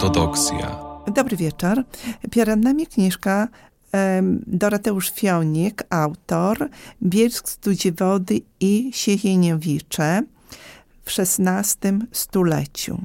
Ortodoksja. Dobry wieczór. Przed nami książka Doroteusz Fionik, autor, Bielsk Studziewody i Siechieniewicze w XVI stuleciu.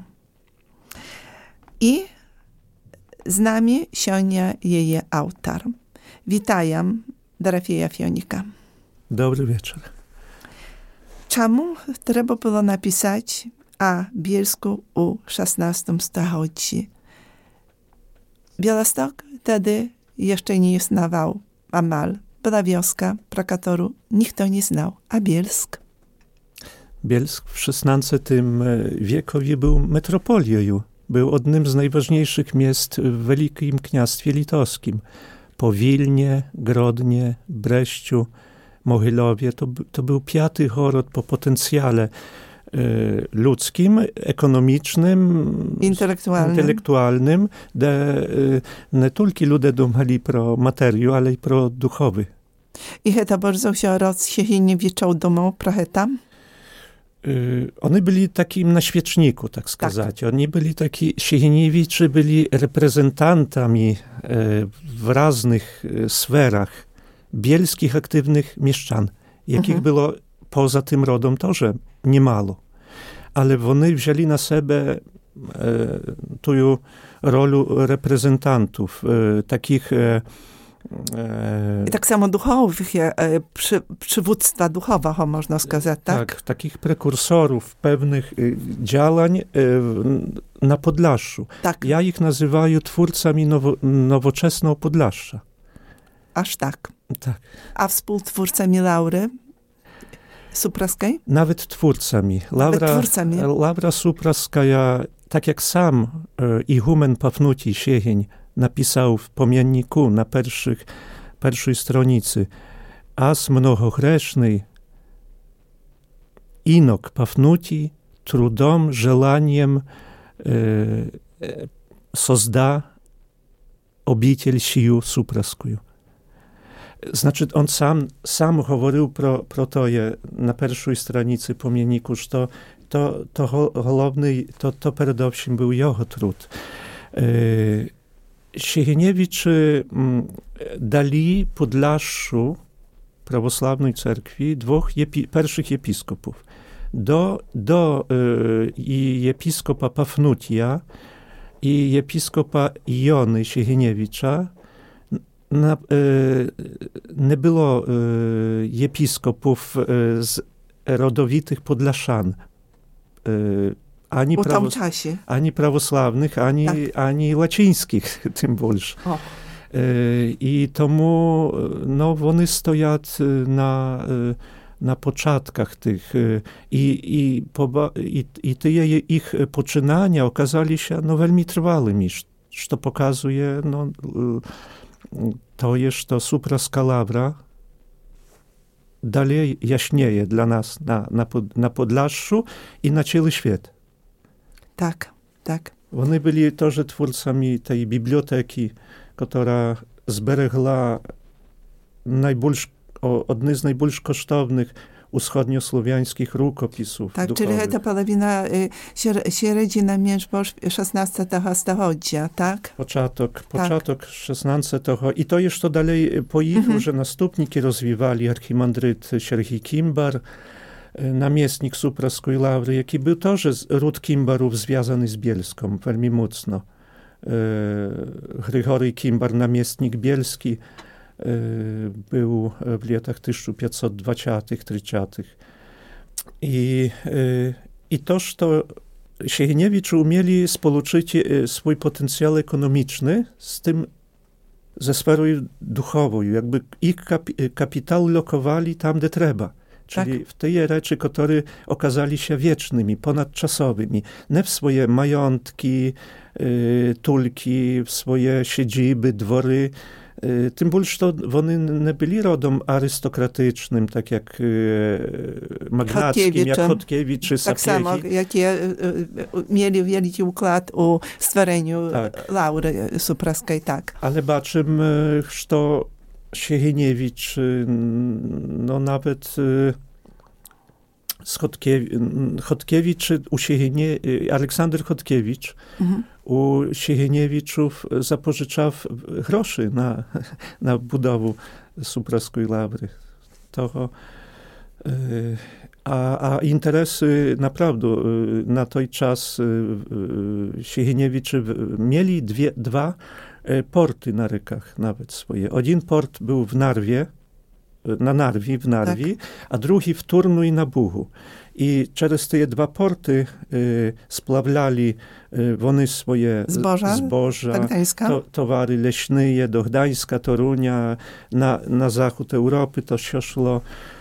I z nami Sionia jej autor. Witam Dorofeja Fionika. Dobry wieczór. Czemu trzeba było napisać o Bielsku u XVI stuleciu? Białystok wtedy jeszcze nie istniał amal. Była wioska, pro którą nikt nie znał. A Bielsk? Bielsk w XVI wiekowi był metropolią. Był jednym z najważniejszych miast w Wielkim Kniastwie Litowskim. Po Wilnie, Grodnie, Breściu, Mohylowie. To był piąty город po potencjale ludzkim, ekonomicznym, intelektualnym, gdzie nie tylko ludzie dumali pro materię, ale i pro duchowy. I to bardzo się od Siechieniewiczów dumał trochę tam? Oni byli takim na świeczniku, tak сказать. Tak. Oni byli taki, Siechieniewicze byli reprezentantami w różnych sferach bielskich aktywnych mieszczan, jakich było poza tym rodem też niemało. Ale oni wzięli na siebie tą rolę reprezentantów, takich i tak samo duchowych, przywództwa duchowego, można сказать, tak? Tak, takich prekursorów pewnych działań na Podlaszu. Tak. Ja ich nazywаю twórcami nowoczesnego Podlasza. Aż tak. Tak. A współtwórcami Laury Supraskiej? Nawet twórcami. Laura Supraskaja, tak jak sam igumen Pafnuti Siecheń napisał w pamiętniku na pierwszej stronicy, as mnohogrzeszny Inok Pafnuti trudom, żelaniem sozda obiciel siju supraskuju. Znaczy, on sam mówił pro to na pierwszej stronicy pamiętniku, że to główny, to przedewszym był jego trud. Siechieniewiczy dali Podlaszu prawosławnej cerkwi dwóch pierwszych episkopów. Do episkopa Pafnutia i episkopa Jony Siechieniewicha nie było episkopów z rodowitych Podlaszan. Ani prawosławnych, ani łacińskich, tym bardziej. I tomu, one stoją na początkach tych i te ich poczynania okazali się bardzo trwałymi, co pokazuje to jest to Supraska Laura dalej jaśnieje dla nas na Podlaszu i na cały świat. Tak, tak. Oni byli też twórcami tej biblioteki, która zberegła jedne z najbardziej kosztownych wschodniosłowiańskich rukopisów tak, duchowych. czyli to połowina średnia międzyboż XVI stulecia, tak? Początek XVI. I to jeszcze dalej po ich, że następniki rozwijali archimandryt Siergiej Kimbar, namiestnik Supraskiej Laury, jaki był też ród Kimbarów związany z Bielską, bardzo mocno. Grigory Kimbar, namiestnik bielski, był w latach 1520-30. I toż to Siechieniewicze umieli spoluczyć swój potencjał ekonomiczny z tym, ze sferą duchową, jakby ich kapitał lokowali tam, gdzie trzeba. Czyli tak. W te rzeczy, które okazali się wiecznymi, ponadczasowymi. Nie w swoje majątki, tulki, w swoje siedziby, dwory. Tym bardziej, że oni nie byli rodem arystokratycznym, tak jak magnackim, jak Chodkiewicz czy Sapiechi. Tak samo, jakie mieli wielki układ u stworzeniu Laury Supraskiej, tak. Ale baczymy, że Siecheniewicz, no nawet Chodkiewicz, Aleksander Chodkiewicz u Siechieniewiczów zapożyczał groszy na budowę Supraskiej Labry. A interesy naprawdę na ten czas Siechieniewiczy mieli dwa porty na rykach nawet swoje. Jeden port był w Narwie, na Narwi, tak, a drugi w Turnu i na Bugu. I przez te dwa porty spławlali wony swoje zboża towary leśne do Gdańska, Torunia, na zachód Europy to się szło.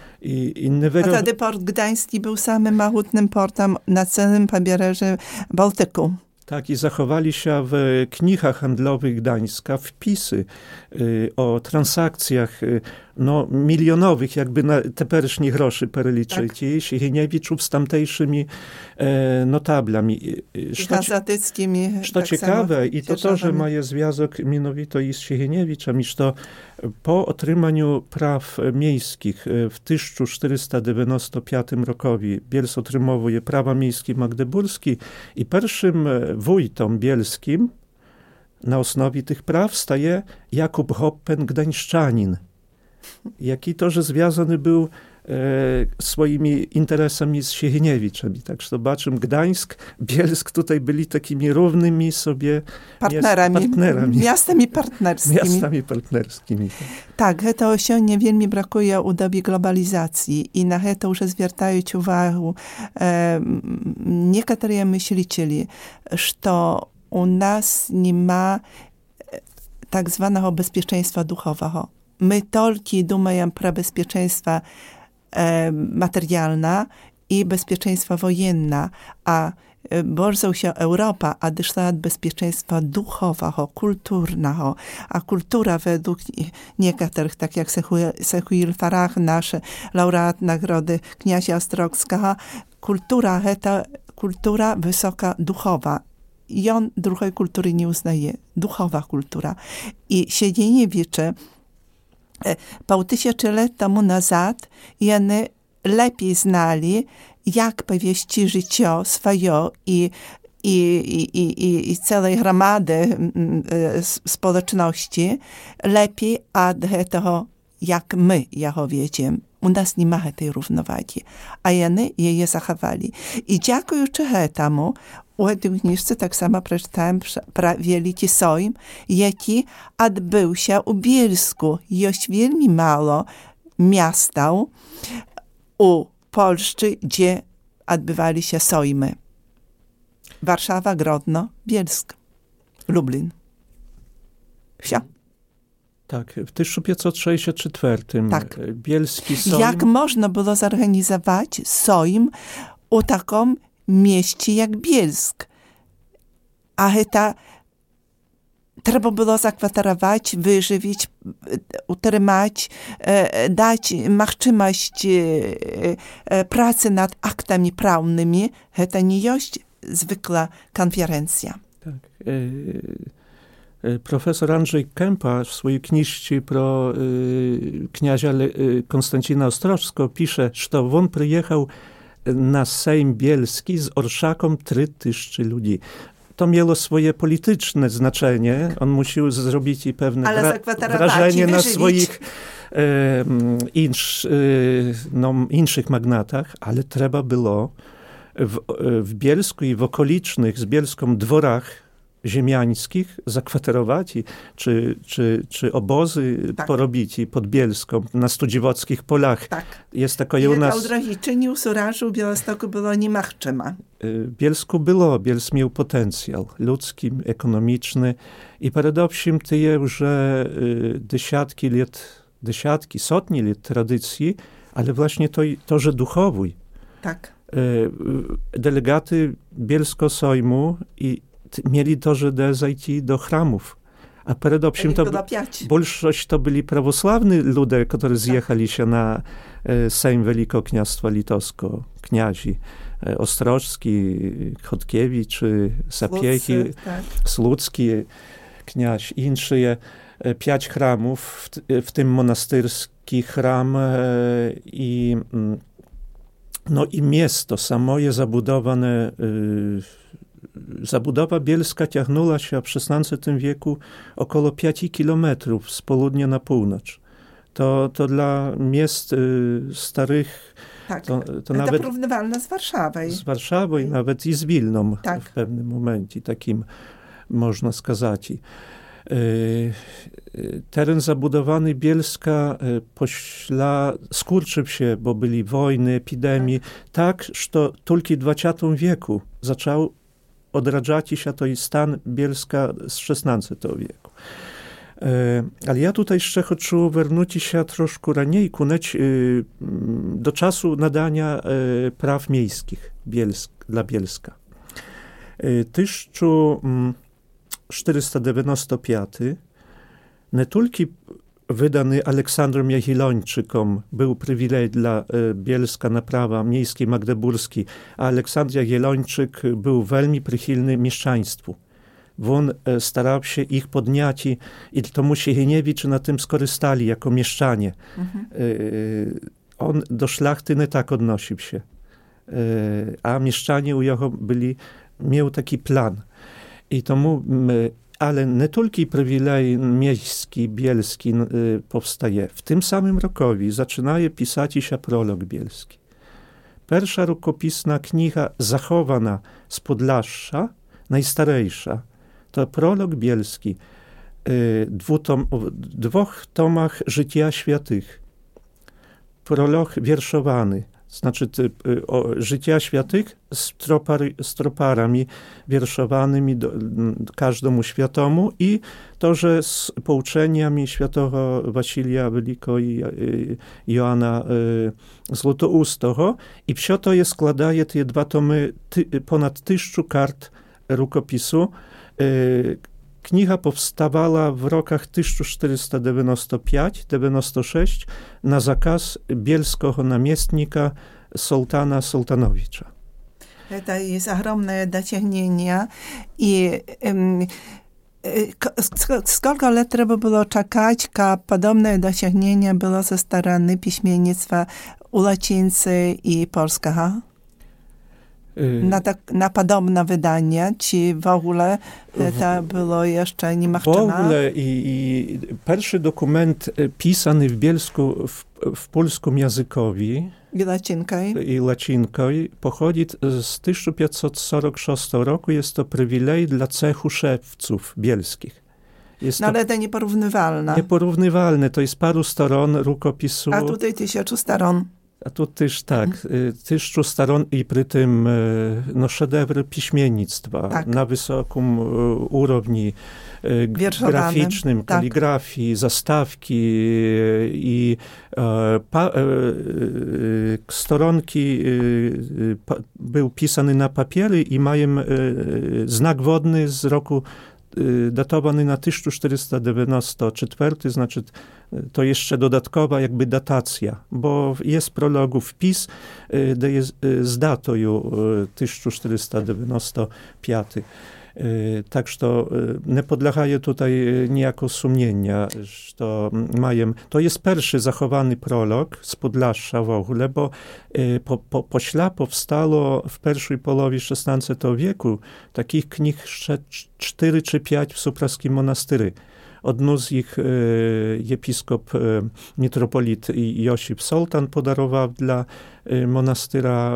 A wtedy port gdański był samym małutnym portem na całym pobierzeżu Bałtyku. Tak, i zachowali się w knigach handlowych Gdańska wpisy o transakcjach milionowych, jakby na teperszni groszy perliczyć. Tak. Siechieniewiczów z tamtejszymi notablami. Hanzatyckimi. Co ciekawe, i to, że ma związek mianowito i z Siechieniewiczem, iż to po otrzymaniu praw miejskich w 1495 rokowi Bielsk otrzymuje prawa miejskie magdeburskie i pierwszym wójtom bielskim na osnowie tych praw staje Jakub Hoppen, gdańszczanin, jaki to, że związany był swoimi interesami z Siechieniewiczem. Tak, że zobaczymy, Gdańsk, Bielsk tutaj byli takimi równymi sobie partnerami. Miastami partnerskimi. Tak, to się niewiele brakuje u doby globalizacji i na to już zwracają uwagę niektórzy myślicieli, że u nas nie ma tak zwanego bezpieczeństwa duchowego. My tylko думаем про bezpieczeństwa materialna i bezpieczeństwa wojenna, a bardzo się Europa odeszła od bezpieczeństwa duchowego, kulturnego, a kultura według niektórych, tak jak Sehuil Farah, nasz laureat nagrody kniazia Ostrogskiego, kultura wysoka duchowa. I on drugiej kultury nie uznaje. Duchowa kultura. I Siechieniewicze pół tysiąca lat temu nazad one lepiej znali, jak powieści życie swoje i całej gromady społeczności lepiej od tego, jak my ją wiedzimy. U nas nie ma tej równowagi, a one je zachowali. I dziękując temu, u tej kniżce tak samo przeczytałem про Wielki Sejm, jaki odbył się u Bielsku. Jest wielmi mało miasta u Polsce, gdzie odbywali się sejmy. Warszawa, Grodno, Bielsk, Lublin. Wsia. Tak, w 1564 tak. Bielski Sejm. Jak można było zorganizować sejm u takim mieście jak Bielsk? A to trzeba było zakwaterować, wyżywić, utrzymać, dać możliwość pracy nad aktami prawnymi. To nie jest zwykła konferencja. Tak. Profesor Andrzej Kępa w swojej książce pro kniazia Konstancina Ostrożskiego pisze, że on przyjechał na Sejm Bielski z orszaką 3000 ludzi. To miało swoje polityczne znaczenie. On musiał zrobić i pewne wrażenie na swoich innych magnatach, ale trzeba było w Bielsku i w okolicznych z Bielską dworach ziemiańskich zakwaterować, czy obozy tak. porobić pod Bielską, na Studziwockich polach. Tak. Jest taka u nas... Udrohiczyniu, Surażu, w Białegostoku było nie machczyma. Bielsku Bielsk miał potencjał ludzki, ekonomiczny i przedewszym tyje, że dziesiątki, setni lat tradycji, ale właśnie to że duchowy. Tak. Delegaty Bielskiego Sejmu i mieli to, że zajść do chramów. A przedewszym to większość to byli prawosławni ludzie, którzy zjechali się na Sejm Wielkokniastwa Litowskiego, kniazi Ostrożski, Chodkiewicz, Sapiecki, Słudzki, kniaź, insze 5 chramów, w tym monastyrski chram i miasto samo je zabudowane zabudowa bielska ciągnęła się w XVI wieku około 5 kilometrów z południa na północ. To dla miast starych tak, to nawet porównywalne z Warszawą. Z Warszawą i nawet i z Wilną tak. w pewnym momencie, takim można skazać. Teren zabudowany Bielska skurczył się, bo byli wojny, epidemii, tak, że tylko w XX wieku zaczął odradzać się to i stan Bielska z XVI wieku. Ale ja tutaj jeszcze chcę wrócić się troszkę raniej, do czasu nadania praw miejskich dla Bielska. 1495 nie tylko wydany Aleksandrom Jagiellończykom był przywilej dla Bielska na prawa miejskie magdeburskie, a Aleksandr Jagiellończyk był veľmi przychylny mieszczaństwu. On starał się ich podniać i tomu Siechiniewicz na tym skorzystali jako mieszczanie. On do szlachty nie tak odnosił się. A mieszczanie u jego miał taki plan. I tomu, ale nie tylko przywilej miejski, bielski powstaje. W tym samym rokowi zaczynaje pisać się prolog bielski. Pierwsza rukopisna kniga zachowana z Podlasza, najstarsza, to prolog bielski w dwóch tomach Życia Świętych. Prolog wierszowany, znaczy Życia Świętych z troparami wierszowanymi każdemu świętemu i to, że z pouczeniami świętego Wasilija Wielkiego i Joana Złotoustego i wsio to je składaje te dwa tomy ponad 1000 kart rukopisu. Kniga powstawała w rokach 1495-96 na zakaz bielskiego namiestnika Sultana Sultanowicza. To jest ogromne dociągnięcie i сколько lat trzeba było czekać, a podobne dosięgnięcie było ze strony piśmiennictwa u łacińcy i polskiego? Na podobne wydania, czy w ogóle to było jeszcze niemożliwe? W ogóle i pierwszy dokument pisany w Bielsku w polskim językowi i łacinką pochodzi z 1546 roku. Jest to przywilej dla cechu szewców bielskich. Ale to nieporównywalne. Nieporównywalne, to jest paru stron rukopisu. A tutaj 1000 stron. A tu też tak, 1000 stron i przy tym szedewr piśmiennictwa na wysokim urowni graficznym, kaligrafii, zastawki i storonki był pisany na papiery i mają znak wodny z roku datowany na 1494, znaczy to jeszcze dodatkowa jakby datacja, bo jest w prologu wpis, gdzie jest z datą 1495. Tak, że nie podlegaje tutaj niejako sumienia, że to jest pierwszy zachowany prolog z Podlasza w ogóle, bo pośla powstało w pierwszej połowie XVI wieku takich knih 4 czy 5 w Supraskim monastyry. Одну з їх єпіскоп митрополіт Йосип Солтан подарував для монастира,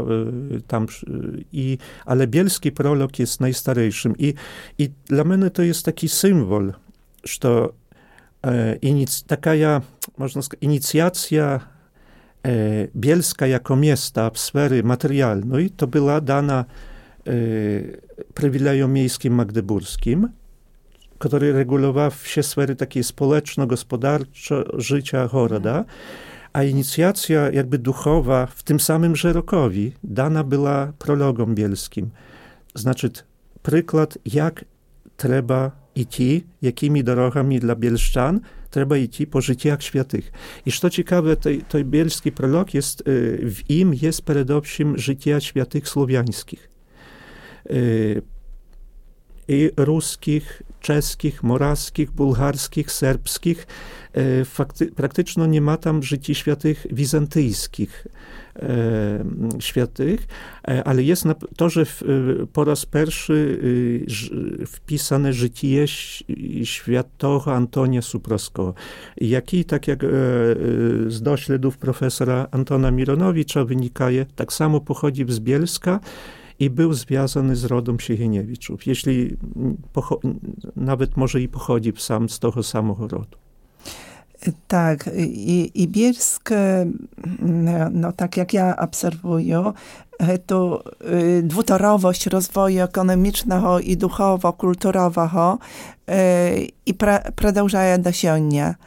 ale bielski prolog jest najstarejszym. I dla mnie to jest taki symbol, że taka, można сказать, inicjacja bielska jako miasta w sfery materialnej to była dana przywilejom miejskim magdeburskim, który regulował się sfery takiej społeczno-gospodarcze życia Goroda, a inicjacja jakby duchowa w tym samym rokowi dana była prologom bielskim. Znaczy przykład, jak trzeba iść, jakimi drogami dla bielszczan trzeba iść po życiach świętych. I co ciekawe, to bielski prolog jest, w im jest przede wszystkim życia świętych słowiańskich. I ruskich, czeskich, morawskich, bułgarskich, serbskich. Praktycznie nie ma tam życi świętych wizantyjskich świętych, ale jest to, że po raz pierwszy wpisane życie świętego Antonia Suprowskiego, jaki, tak jak z dośledów profesora Antona Mironowicza wynika, tak samo pochodzi z Bielska i był związany z rodem Siechieniewiczów, jeśli nawet może i pochodzi sam z tego samego rodu. Tak, i Bielsk, no tak jak ja obserwuję, to dwutorowość rozwoju ekonomicznego i duchowo-kulturowego i продолжає do сьогодні.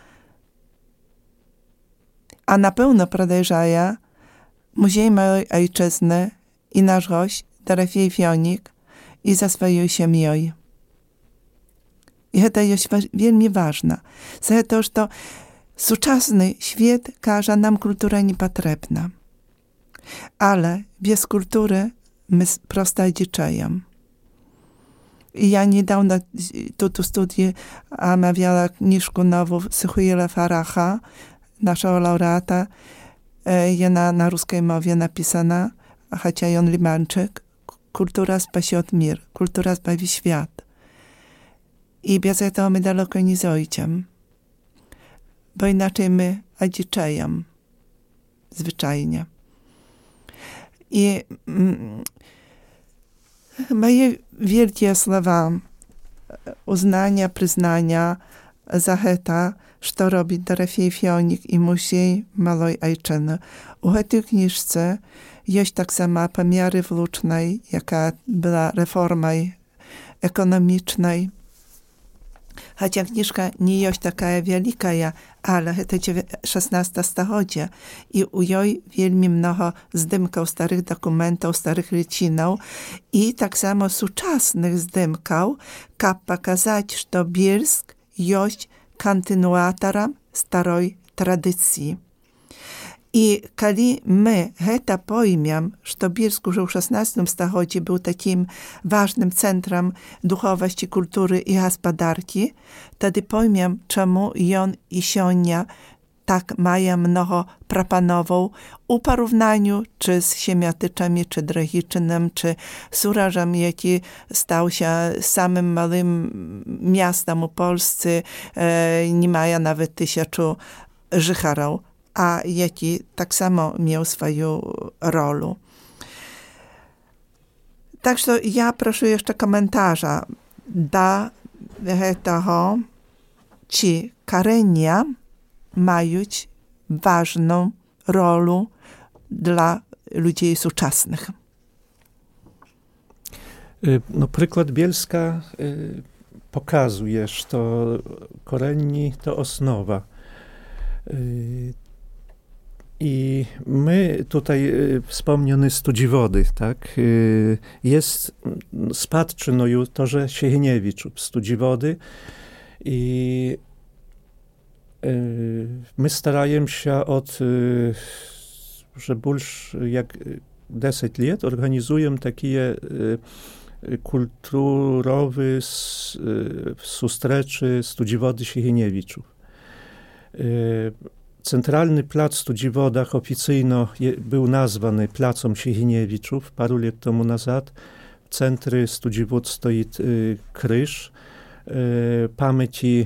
A na pewno продолжає Muzej mojej ojczyzny i nasz gość, Dorofej Fionik, i za swoją семьей. I to jest bardzo ważne. Za to, że współczesny świat każe nam kultura niepotrzebna. Ale bez kultury my prosto dzieczejem. I ja niedawno tu studię omawiała książkę nową Suchojela Faracha, naszego laureata. Jest na ruskiej mowie napisana, chociaż on Limanczyk. Kultura spasiot mir, kultura zbawi świat. I bez tego my daleko nie zajdziemy. Bo inaczej my odziczejem. Zwyczajnie. I moje wielkie słowa uznania, przyznania za to, co robi Dorofej Fionik i Muzej Małej Ojczyzny. U tej książce jest tak samo pomiar rewolucyjny, jaka była reformą ekonomiczną. Chociaż książka nie jest taka wielka, ale to XVI stulecie i u niej wielmi mnogo zdymków starych dokumentów, starych rycinów i tak samo współczesnych zdymków, aby pokazać, że Bielsk jest kontynuatorem starej tradycji. I kiedy my to pojmiemy, że Bielsk już w XVI stuleciu był takim ważnym centrum duchowości, kultury i gospodarki, wtedy pojmiemy, czemu on i Sionia tak mają mnogo proponował u porównaniu czy z Siemiatyczami, czy Drohiczynem, czy Surażem, jaki stał się samym małym miastem u Polsce, nie mają nawet 1000 życharów, a jaki tak samo miał swoją rolę. Także ja proszę jeszcze komentarza do tego, czy karenia mają ważną rolę dla ludzi współczesnych. No, przykład Bielska pokazuje, że to korenni to osnowa. I my tutaj wspomniany Studziwody, tak, jest spadczyną to, że Siechieniewiczów, Studziwody i my starajemy się że już jak 10 lat organizujemy takie kulturowe sustreczy Studziwody Siechieniewiczów. Centralny plac w Studziwodach oficjalnie był nazwany Placem Siechieniewiczów paru lat temu nazad. W centrum Studziwód stoi krzyż pamięci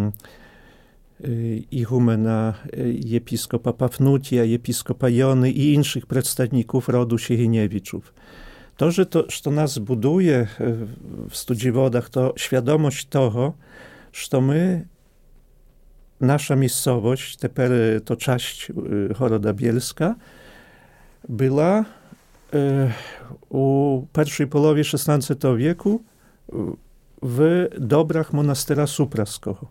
ihumena episkopa Pafnutia, episkopa Jony i innych przedstawicieli rodu Siechieniewiczów. To, że to nas buduje w Studziwodach, to świadomość tego, że my, nasza miejscowość, teraz to część Choroda Bielska, była u pierwszej połowie XVI wieku w dobrach monastera Suprowskiego.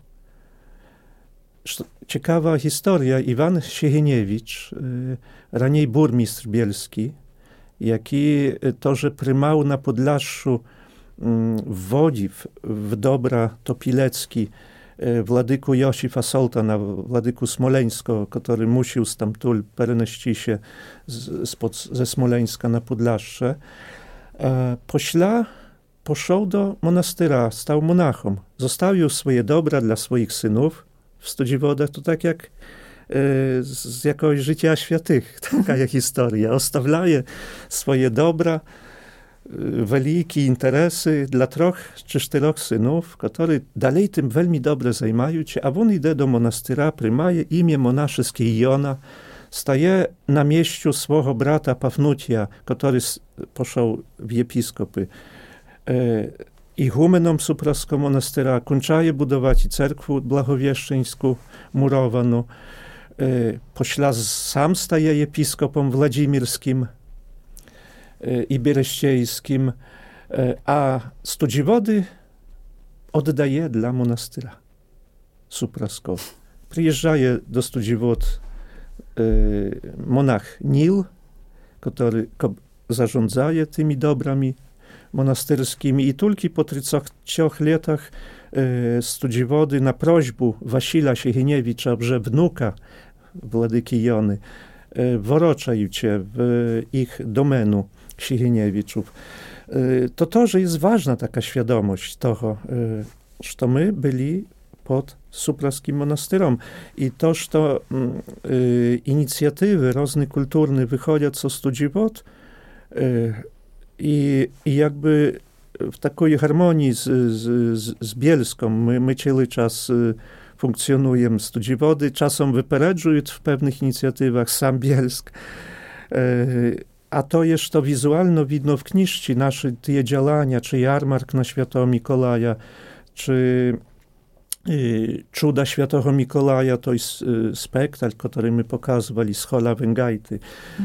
Ciekawa historia. Iwan Siechieniewicz, raniej burmistrz bielski, jaki to, że prymał na Podlaszu wodziw w dobra Topilecki Władyku Josifa Soltana, Władyku Smoleńskiego, który musiał stamtąd przenieść się ze Smoleńska na Podlaszcze. Pośla poszedł do monastyra, stał monachom. Zostawił swoje dobra dla swoich synów w Studziwodach. To tak jak z jakiegoś życia świętych, taka historia. Ostawiaje swoje dobra, wielkie interesy dla 3 czy 4 synów, którzy dalej tym veľmi dobrze zajmują się, a on idzie do monastyra, przyjmuje imię monaszyskie Jona, staje na miejscu swojego brata Pafnutia, który poszedł w episkopy. Igumenom Supraskiego monastyra kończy budować cerkwę blagowieszczeńską murowaną. Pośla sam staje episkopom władimirskim i bereściejskim, a Studziwody oddaje dla monastyra Supraskiego. Przyjeżdżaje do Studziwod monach Nil, który zarządzaje tymi dobrami monastyrskimi i tylko po 30 latach Studziwody na prośbę Wasila Siechiniewicza, że wnuka Władyki Jony, woroczają się w ich domenu Siechiniewiczów. To, że jest ważna taka świadomość tego, że my byli pod Supraskim monastyrem i to, że inicjatywy różne kulturne wychodzą co Studziwod i jakby w takiej harmonii z Bielską my cały czas funkcjonujemy Studziwody, czasem wyperadżują w pewnych inicjatywach sam Bielsk, a to jeszcze wizualno widno w kniżci nasze te działania, czy jarmark na Świętego Mikołaja, czy Cuda Świętego Mikołaja, to jest spektakl, który my pokazywali z Hola Węgajty,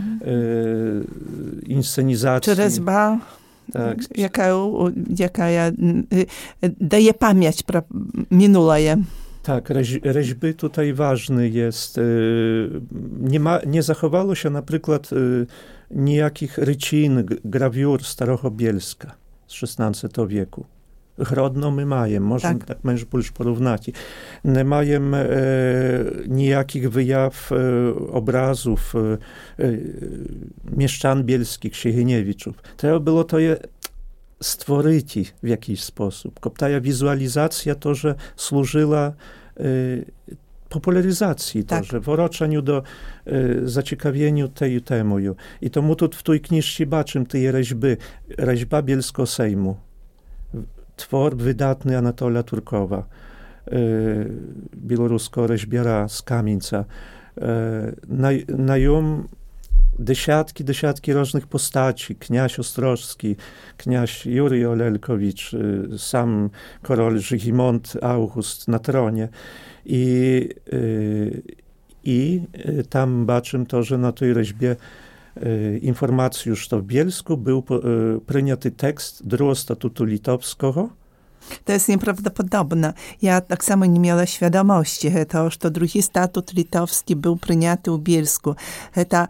inscenizacji. Czy rezba, tak, jaka daje pamięć minulej. Tak, rzeźby tutaj ważny jest. Nie zachowało się na przykład nijakich rycin, grawiur Starego Bielska z XVI wieku. Grodno my majem, możemy tak już porównać. Nie majem nijakich wyjaw obrazów mieszczan bielskich, Siechiniewiczów. Trzeba było to je stworzyć w jakiś sposób. Ta wizualizacja to, że służyła popularyzacji, tak, to, że woroczeniu do zaciekawieniu tej temu. I to mu tu w tej kniżce baczym tej rzeźba Bielskiego Sejmu. Twór wydatny Anatola Turkowa, białoruskiego rzeźbiara z Kamieńca. Na ją dziesiątki różnych postaci. Kniaź Ostrożski, kniaź Jury Olelkowicz, sam korol Żygimont August na tronie. I tam baczym to, że na tej rzeźbie informacji już to w Bielsku był przyjęty tekst drugiego statutu litowskiego. To jest nieprawdopodobne. Ja tak samo nie miała świadomości, że drugi statut litowski był przyjęty w Bielsku. To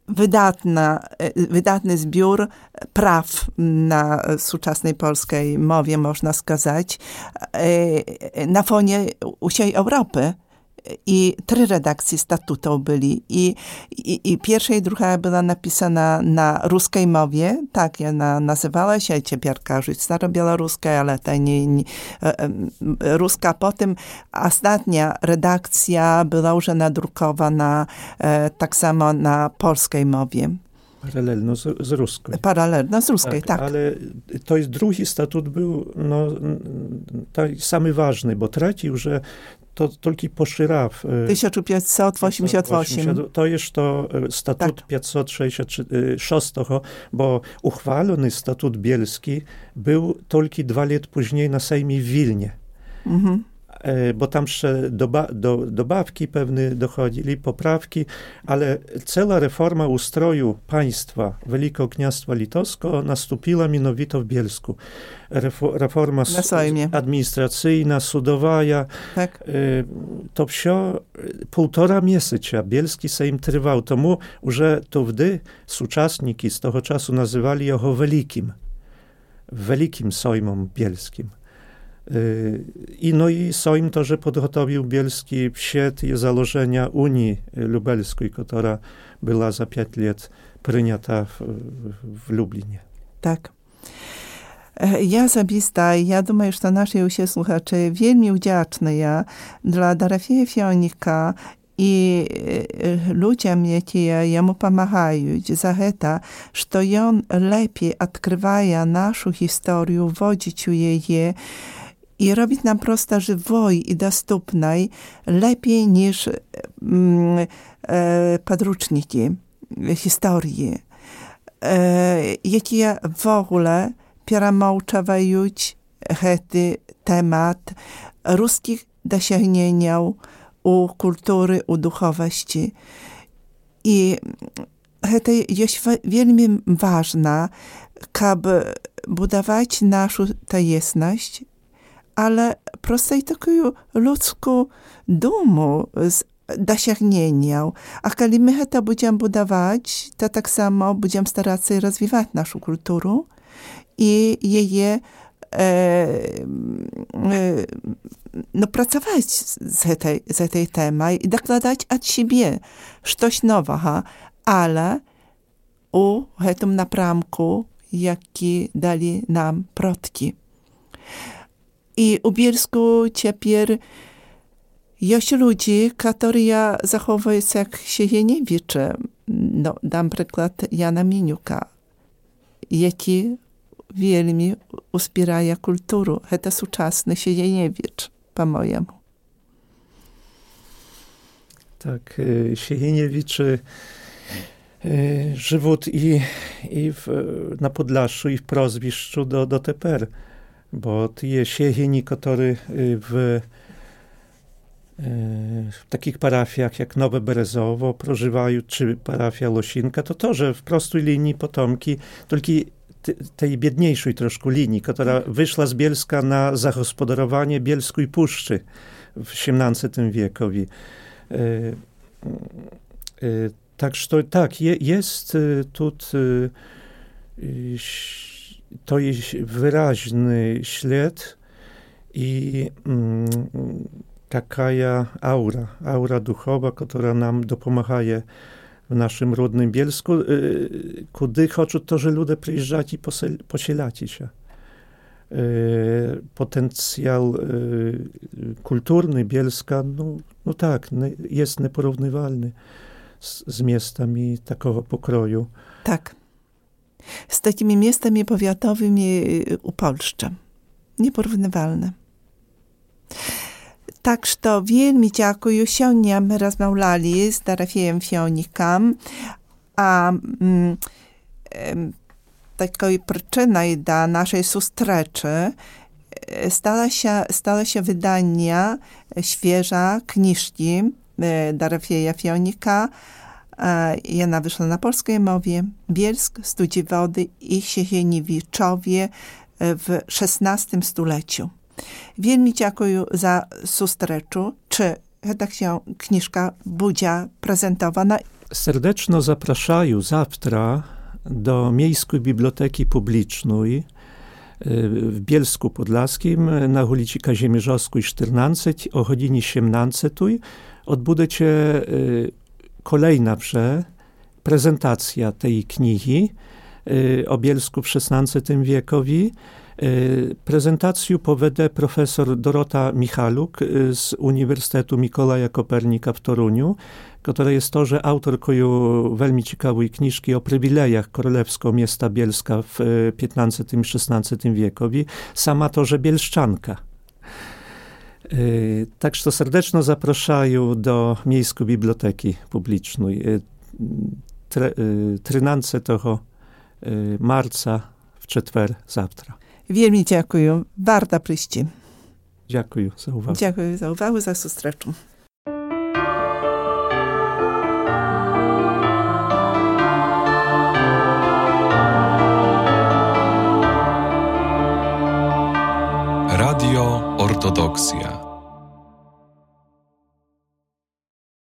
wydatny zbiór praw na współczesnej polskiej mowie, można сказать, na fonie usiej Europy. I 3 redakcje statutów byli. I pierwsza i druga była napisana na ruskiej mowie. Tak ona nazywała się, teraz кажуть starobiałoruska, ale to nie ruska. Potem ostatnia redakcja była już nadrukowana tak samo na polskiej mowie. Paralelno z ruską. Paralelno z ruskiej, tak. Ale to jest drugi statut był samy ważny, bo trzeci, że to tylko poszerzaw. 1588. To jest to statut tak. 566, bo uchwalony statut bielski był tylko 2 lata później na Sejmie w Wilnie. Mhm. Bo tam jeszcze dobawki pewne dochodzili, poprawki, ale cała reforma ustroju państwa Wielkiego Kniastwa Litowskiego nastąpiła mianowito w Bielsku. Reforma administracyjna, sudowa, tak. To wsio 1,5 miesiąca Bielski Sejm trwał. Tomu, że to wtedy współczasniki z tego czasu nazywali go Wielkim Sejmom Bielskim. I Sejm to, że podgotowił Bielski wszystkie założenia Unii Lubelskiej, która była za 5 lat przyjęta w Lublinie. Tak. Я особисто, я думаю, что наши все слухачи вельми вдячні для Дорофея Фіоніка і людям, які йому допомагають за це, що він lepiej відкриває нашу історію, вводить у її i robić nam prosto żywoj i dostępnej lepiej niż podręczniki historii, jakie w ogóle przemałczają ten temat ruskich dosięgnień u kultury, u duchowości. I to jest wielmi ważne, aby budować naszą tajemność, ale prosto i taką ludzką dumę z dosięgnienia. A kiedy my to będziemy budować, to tak samo będziemy starać się rozwijać naszą kulturę i jej pracować z tej temy i dokładać od siebie coś nowego, ale u tym napramku, jaki dali nam przodki. I u Bielsku teraz jest ludzi, którzy zachowują się jak Sieniewicz. No, dam przykład Jana Miniuka, jaki wielmi wspiera kulturę. To współczesny Sieniewicz, po mojemu. Tak, Sieniewicz żywot na Podlaszu i w Prozwiszczu do teper. Bo te sieni, które w takich parafiach jak Nowe Berezowo prożywają, czy parafia Losinka, to że w prostej linii potomki, tylko tej biedniejszej troszkę linii, która wyszła z Bielska na zagospodarowanie Bielskiej Puszczy w XVII wiekowi. Tak, jest tu to jest wyraźny ślad i taka aura duchowa, która nam dopomaga w naszym rodnym Bielsku, kudy chcą to, że ludzie przyjeżdżać i posielać się. Potencjał kulturny Bielska, no tak, jest nieporównywalny z miastami takiego pokroju. Tak. Z takimi miastami powiatowymi u Polszczy. Nieporównywalne. Tak, że wielmi dziękuję. Сегодня my rozmawiali z Dorofejem Fionikiem, a taką przyczyną do naszej zustreczy stała się wydanie świeża książki Dorofeja Fionika. Ona wyszła na polskiej mowie. Bielsk, Studziewody i Sieniewiczowie w XVI stuleciu. Wielmi dziękuję za zustreczu. Czy ta książka będzie prezentowana? Serdecznie zapraszają zawtra do Miejskiej Biblioteki Publicznej w Bielsku Podlaskim na ulicy Kazimierzowskiej 14 o godzinie 17. Odbędzie się kolejna prezentacja tej księgi o Bielsku w XVI wiekowi. Prezentację powede profesor Dorota Michaluk z Uniwersytetu Mikołaja Kopernika w Toruniu, która jest to, że autorką veľmi ciekawej książki o przywilejach królewskiego miasta Bielska w XV i XVI wiekowi, sama to, że bielszczanka. Także serdecznie zapraszają do Miejskiej Biblioteki Publicznej 13 marca w czwartek zawtra. Wielmi dziękuję. Warto przyjść. Dziękuję za uwagę. Dziękuję za uwagę, za zustreczu. Radio Ortodoksja.